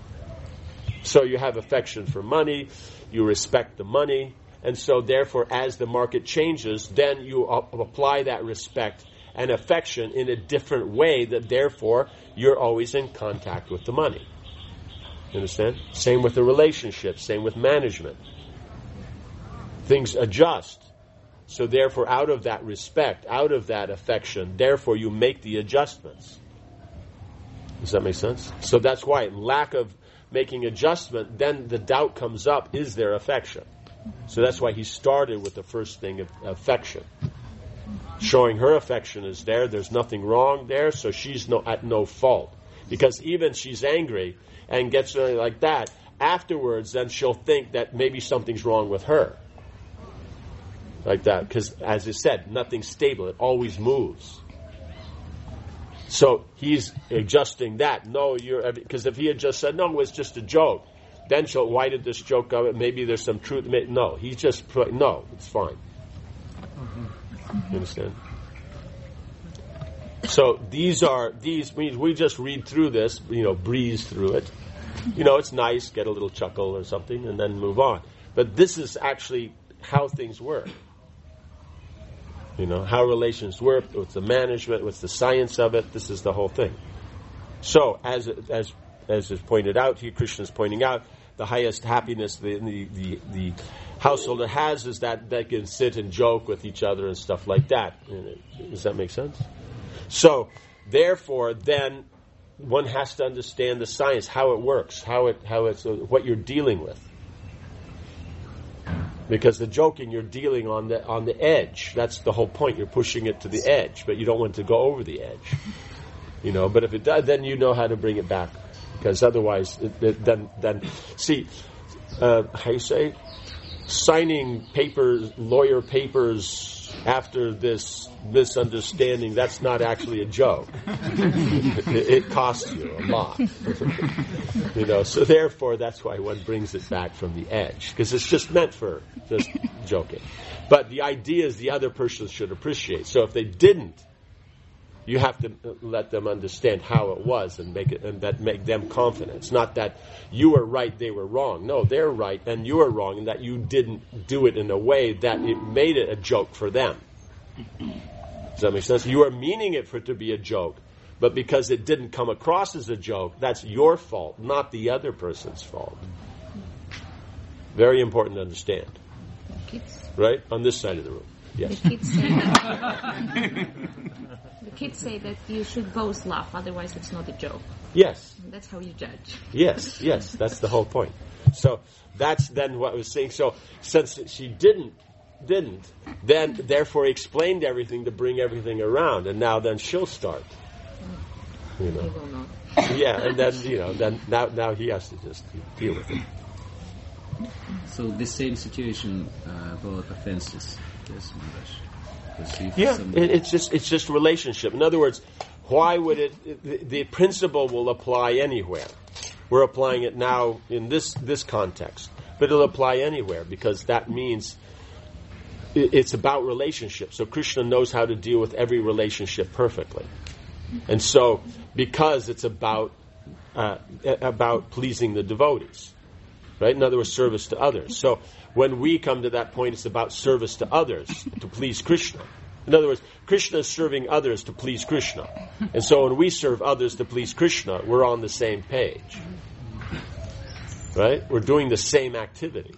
So you have affection for money, you respect the money, and so therefore as the market changes, then you apply that respect and affection in a different way that therefore you're always in contact with the money. You understand? Same with the relationship, same with management. Things adjust. So therefore out of that respect, out of that affection, therefore you make the adjustments. Does that make sense? So that's why lack of making adjustment, then the doubt comes up, is there affection? So that's why he started with the first thing of affection. Showing her affection is there, there's nothing wrong there, so she's at no fault. Because even she's angry and gets something like that, afterwards then she'll think that maybe something's wrong with her. Like that, because as I said, nothing's stable, it always moves. So he's adjusting that. No, because if he had just said, no, it was just a joke, then why did this joke go? Maybe there's some truth. No, he's just, no, it's fine. You understand? So these means we just read through this, breeze through it. It's nice, get a little chuckle or something, and then move on. But this is actually how things work. How relations work, what's the management, what's the science of it, this is the whole thing. So, as is pointed out here, Krishna's pointing out, the highest happiness the householder has is that they can sit and joke with each other and stuff like that. Does that make sense? So, therefore, then one has to understand the science, how it works, how it's what you're dealing with. Because the joking, you're dealing on the edge. That's the whole point. You're pushing it to the edge, but you don't want it to go over the edge. But if it does, then you know how to bring it back. Because otherwise, then see, how you say, signing papers, lawyer papers after this misunderstanding, that's not actually a joke. It costs you a lot. So therefore that's why one brings it back from the edge, because it's just meant for just joking. But the idea is the other person should appreciate. So if they didn't, You have to let them understand how it was and make them confident. It's not that you were right, they were wrong. No, they're right and you are wrong, and that you didn't do it in a way that it made it a joke for them. Does that make sense? You are meaning it for it to be a joke, but because it didn't come across as a joke, that's your fault, not the other person's fault. Very important to understand. Right? On this side of the room. Yes. The kids say that you should both laugh, otherwise it's not a joke. Yes. That's how you judge. Yes, that's the whole point. So that's then what I was saying. So since she didn't, then therefore he explained everything to bring everything around, and now then she'll start. You know. He will not. Yeah, and then now he has to just deal with it. So this same situation about offenses. Yes, Maharaj. Yeah, it's just relationship. In other words, why would the principle will apply anywhere. We're applying it now in this context, but it'll apply anywhere because that means it's about relationship. So Krishna knows how to deal with every relationship perfectly, and so because it's about pleasing the devotees, right? In other words, service to others. So when we come to that point, it's about service to others to please Krishna. In other words, Krishna is serving others to please Krishna. And so when we serve others to please Krishna, we're on the same page. Right? We're doing the same activity.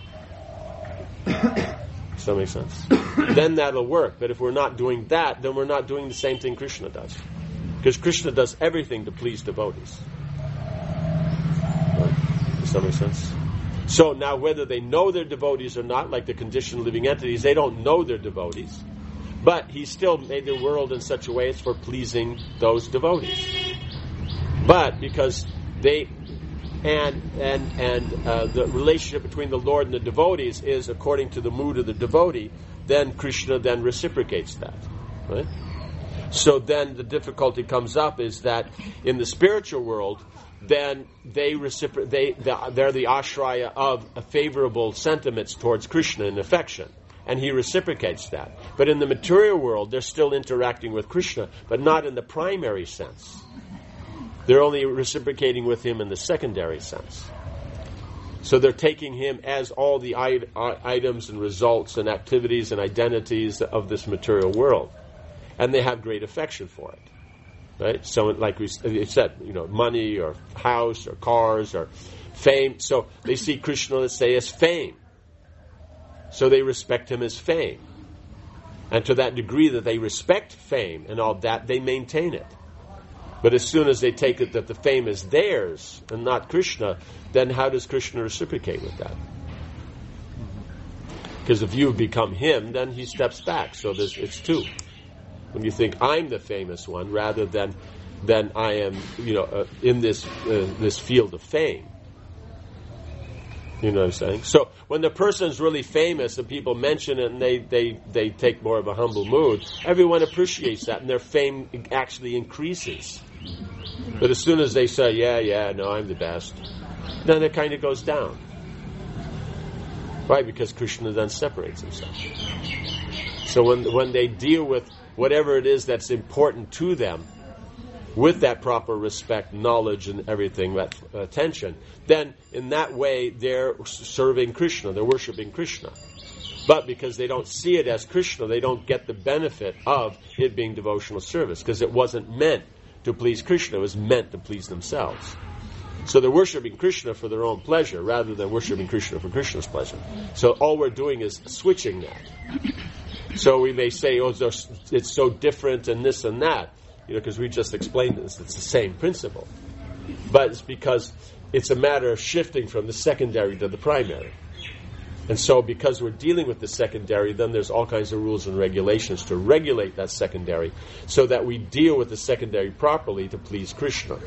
Does that make sense? Then that'll work. But if we're not doing that, then we're not doing the same thing Krishna does. Because Krishna does everything to please devotees. Right? Does that make sense? So now whether they know they're devotees or not, like the conditioned living entities, they don't know they're devotees. But he still made the world in such a way it's for pleasing those devotees. But because they the relationship between the Lord and the devotees is according to the mood of the devotee, then Krishna then reciprocates that. Right? So then the difficulty comes up is that in the spiritual world, then they're the ashraya of favorable sentiments towards Krishna in affection, and he reciprocates that. But in the material world, they're still interacting with Krishna, but not in the primary sense. They're only reciprocating with him in the secondary sense. So they're taking him as all the items and results and activities and identities of this material world, and they have great affection for it. Right? So, like we said, money or house or cars or fame. So they see Krishna, let's say, as fame. So they respect him as fame. And to that degree that they respect fame and all that, they maintain it. But as soon as they take it that the fame is theirs and not Krishna, then how does Krishna reciprocate with that? Because if you become him, then he steps back. So it's two. When you think I'm the famous one, rather than I am, in this field of fame. You know what I'm saying? So when the person's really famous and people mention it and they take more of a humble mood, everyone appreciates that and their fame actually increases. But as soon as they say, no, I'm the best, then it kind of goes down. Right? Because Krishna then separates himself. So when they deal with whatever it is that's important to them, with that proper respect, knowledge, and everything, that attention, then in that way they're serving Krishna, they're worshipping Krishna. But because they don't see it as Krishna, they don't get the benefit of it being devotional service, because it wasn't meant to please Krishna, it was meant to please themselves. So they're worshipping Krishna for their own pleasure, rather than worshipping Krishna for Krishna's pleasure. So all we're doing is switching that. So we may say, it's so different and this and that, because we just explained this. It's the same principle. But it's because it's a matter of shifting from the secondary to the primary. And so because we're dealing with the secondary, then there's all kinds of rules and regulations to regulate that secondary so that we deal with the secondary properly to please Krishna.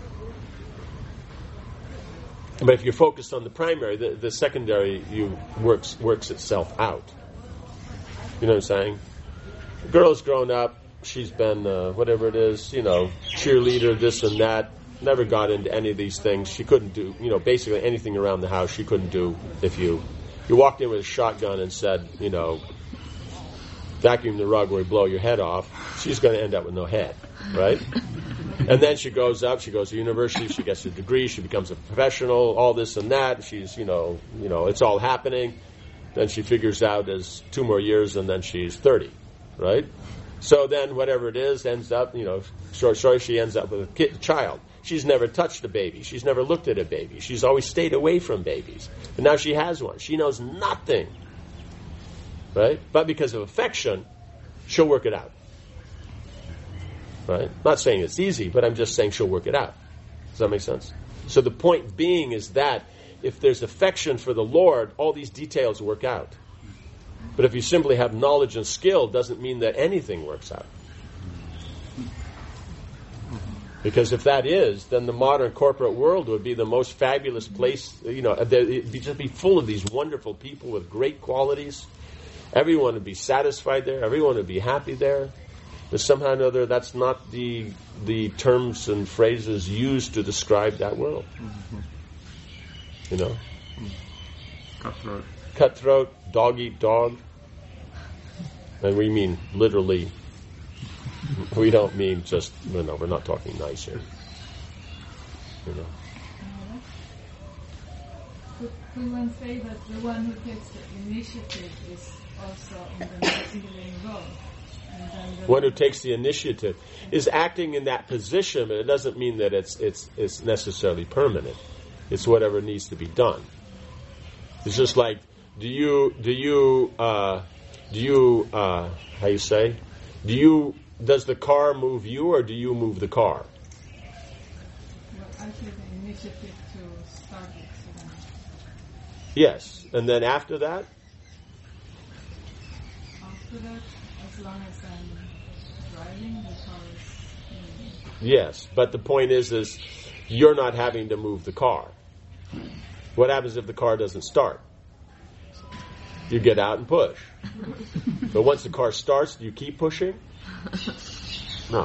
But if you're focused on the primary, the secondary works itself out. You know what I'm saying? The girl's grown up. She's been, whatever it is, cheerleader, this and that. Never got into any of these things. She couldn't do, basically anything around the house she couldn't do if you walked in with a shotgun and said, vacuum the rug or we blow your head off. she's going to end up with no head, right? And then she grows up, she goes to university, she gets a degree, she becomes a professional, all this and that. She's, it's all happening. Then she figures out there's 2 more years and then she's 30, right? So then whatever it is ends up, short story, she ends up with a child. She's never touched a baby. She's never looked at a baby. She's always stayed away from babies. But now she has one. She knows nothing, right? But because of affection, she'll work it out, right? I'm not saying it's easy, but I'm just saying she'll work it out. Does that make sense? So the point being is that if there's affection for the Lord, all these details work out. But if you simply have knowledge and skill, doesn't mean that anything works out. Because if that is, then the modern corporate world would be the most fabulous place. It'd just be full of these wonderful people with great qualities. Everyone would be satisfied there. Everyone would be happy there. But somehow or another, that's not the terms and phrases used to describe that world. Cutthroat, dog eat dog. And we mean literally. We don't mean just, we're not talking nice here. Could one say that the one who takes the initiative is also in the masculine role? One who takes the initiative is acting in that position, but it doesn't mean that it's necessarily permanent. It's whatever needs to be done. It's just like, does the car move you or do you move the car? Well, I take the initiative to start it. So yes, and then after that? After that, as long as I'm driving, the car is moving. Yes, but the point is you're not having to move the car. What happens if the car doesn't start? You get out and push. But once the car starts, do you keep pushing? No.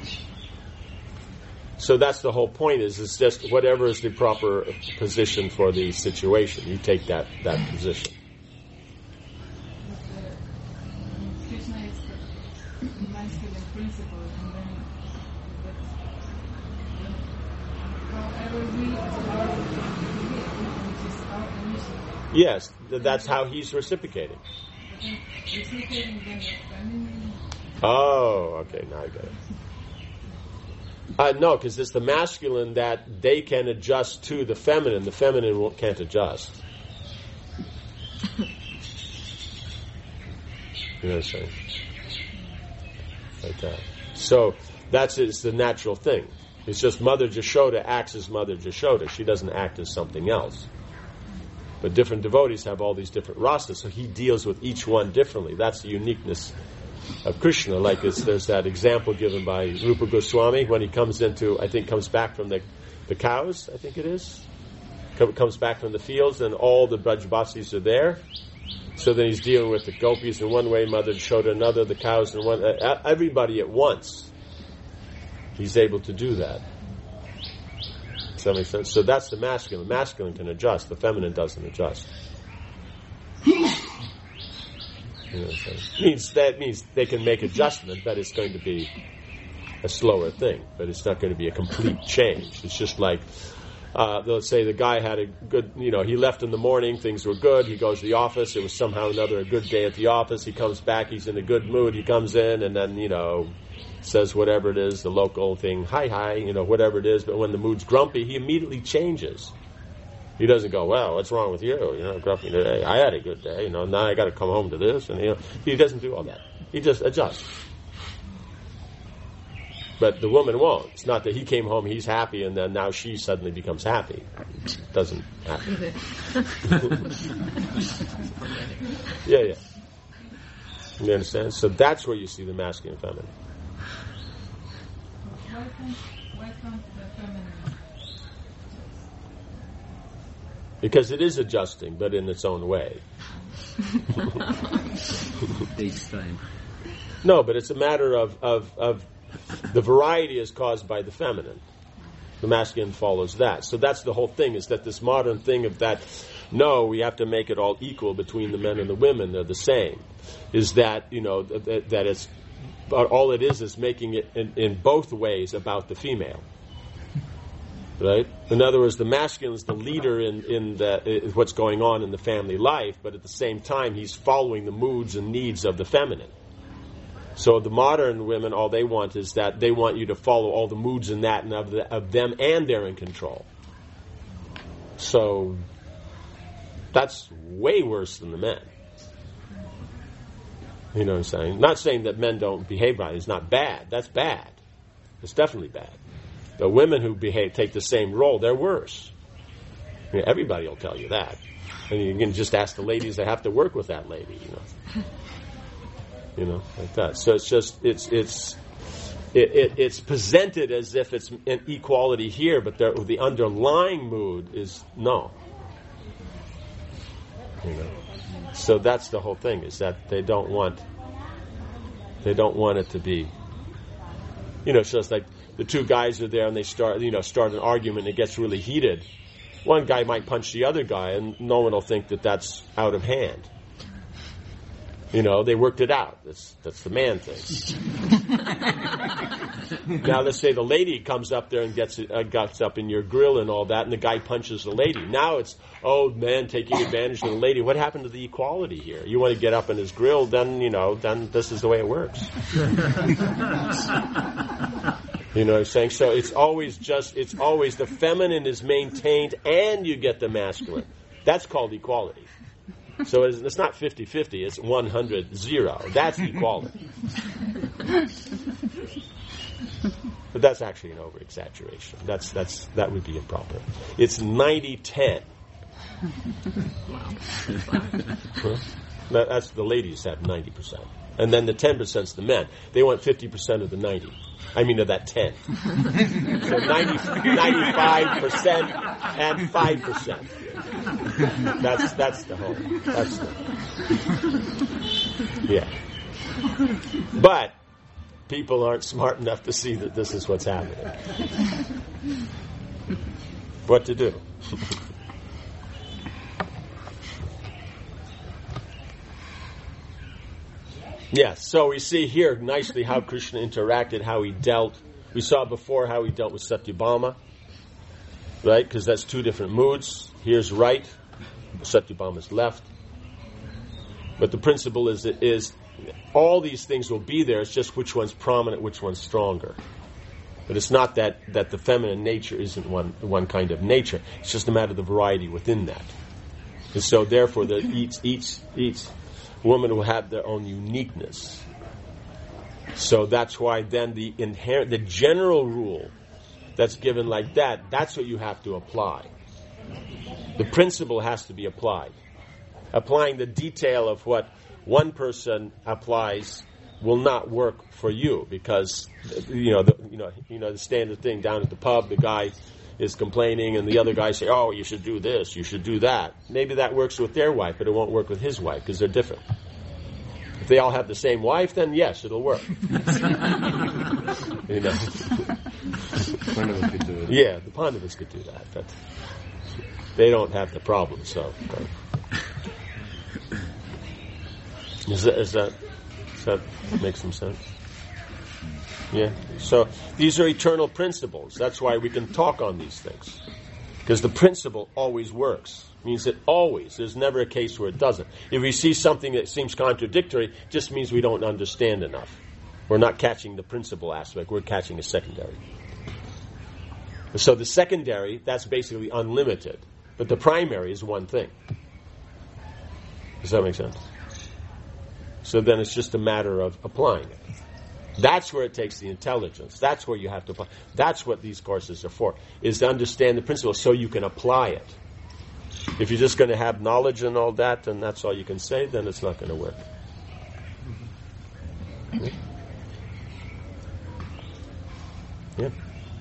So that's the whole point is just whatever is the proper position for the situation. You take that position. Krishna is the masculine principle, and then however we are, which is our initiative. Yes, that's how he's reciprocating. But then reciprocating then the feminine. Oh, okay, now I get it. No, because it's the masculine that they can adjust to the feminine. The feminine can't adjust. You know what I'm saying? Like that. So it's the natural thing. It's just Mother Jashoda acts as Mother Jashoda. She doesn't act as something else. But different devotees have all these different rasas, so he deals with each one differently. That's the uniqueness of Krishna. Like there's that example given by Rupa Goswami when he comes back from the cows, I think it is. Comes back from the fields and all the Brajbasis are there. So then he's dealing with the gopis in one way, Mother Jashoda another, the cows in one, everybody at once. He's able to do that. Does that make sense? So that's the masculine. The masculine can adjust. The feminine doesn't adjust. You know what I'm saying? That means they can make adjustment, but it's going to be a slower thing. But it's not going to be a complete change. It's just like, let's say the guy had a good, he left in the morning, things were good, he goes to the office, it was somehow another a good day at the office, he comes back, he's in a good mood, he comes in, and then, says whatever it is, the local thing, hi, whatever it is, but when the mood's grumpy, he immediately changes. He doesn't go, well, what's wrong with you? Grumpy today. I had a good day. Now I got to come home to this, and he doesn't do all that. He just adjusts. But the woman won't. It's not that he came home, he's happy, and then now she suddenly becomes happy. It doesn't happen. Yeah. You understand? So that's where you see the masculine and feminine. Why can't the feminine? Because it is adjusting, but in its own way. Takes time. No, but it's a matter of the variety is caused by the feminine. The masculine follows that. So that's the whole thing, is that this modern thing of that, no, we have to make it all equal between the men and the women, they're the same, is that, that it's But all it is making it in both ways about the female. Right? In other words, the masculine is the leader in what's going on in the family life, but at the same time, he's following the moods and needs of the feminine. So the modern women, all they want is that they want you to follow all the moods in that and of them, and they're in control. So that's way worse than the men. You know what I'm saying? Not saying that men don't behave right. It's not bad. That's bad. It's definitely bad. The women who take the same role, they're worse. I mean, everybody will tell you that. And you can just ask the ladies that have to work with that lady, like that. So it's just, it's presented as if it's an equality here, but the underlying mood is no. So that's the whole thing, is that they don't want it to be, it's just like the two guys are there and they start an argument and it gets really heated. One guy might punch the other guy and no one will think that that's out of hand. They worked it out. That's the man thing. Now let's say the lady comes up there and gets up in your grill and all that, and the guy punches the lady. Now it's, man taking advantage of the lady. What happened to the equality here? You want to get up in his grill, then this is the way it works. You know what I'm saying? So it's always the feminine is maintained and you get the masculine. That's called equality. So it's not 50-50, it's 100-0. That's equality. But that's actually an over-exaggeration. That would be improper. It's 90-10. That's the ladies have 90%. And then the 10% is the men. They want 50% of the 90. I mean of that 10. So 95% and 5%. That's the whole. Yeah. But people aren't smart enough to see that this is what's happening. What to do? Yes, so we see here nicely how Krishna interacted, how he dealt. We saw before how he dealt with Satyabhama, right? Because that's two different moods. Here's right, Satyabhama's left. But the principle is all these things will be there. It's just which one's prominent, which one's stronger. But it's not that the feminine nature isn't one kind of nature. It's just a matter of the variety within that. And so therefore, each woman will have their own uniqueness. So that's why then the general rule that's given like that, that's what you have to apply. The principle has to be applied. Applying the detail of what one person applies will not work for you, because the standard thing down at the pub, the guy is complaining and the other guy say, "Oh, you should do this, you should do that." Maybe that works with their wife, but it won't work with his wife because they're different. If they all have the same wife, then yes, it'll work. Pandavas could do it. Yeah, the Pandavas could do that, but they don't have the problem. So, does that make some sense? Yeah. So these are eternal principles. That's why we can talk on these things, because the principle always works. It means that always. There's never a case where it doesn't. If we see something that seems contradictory, it just means we don't understand enough. We're not catching the principal aspect. We're catching a secondary. So the secondary, that's basically unlimited. But the primary is one thing. Does that make sense? So then it's just a matter of applying it. That's where it takes the intelligence. That's where you have to apply. That's what these courses are for, is to understand the principle so you can apply it. If you're just going to have knowledge and all that, and that's all you can say, then it's not going to work. Yeah.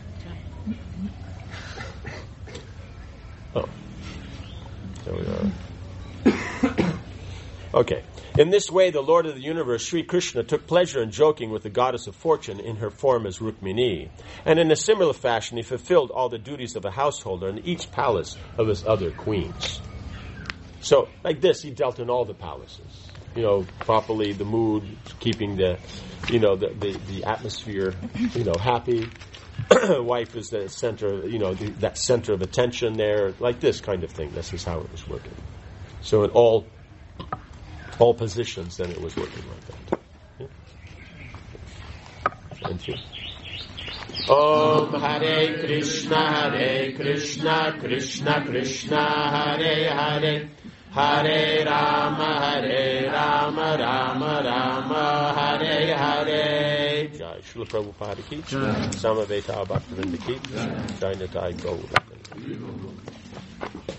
Oh. There we are. Okay. In this way, the Lord of the universe, Sri Krishna, took pleasure in joking with the goddess of fortune in her form as Rukmini. And in a similar fashion, he fulfilled all the duties of a householder in each palace of his other queens. So, like this, he dealt in all the palaces. properly the mood, keeping the atmosphere, happy. Wife is the center, that center of attention there, like this kind of thing. This is how it was working. So in all positions, then it was working like that. Yeah. Thank you. Om Hare Krishna, Krishna Krishna, Hare Hare, Hare Rama, Rama Rama, Hare Hare. Jai Srila Prabhupada ki Jai. Samaveta Bhaktivinoda ki Jai. Jai Nitai Gaur.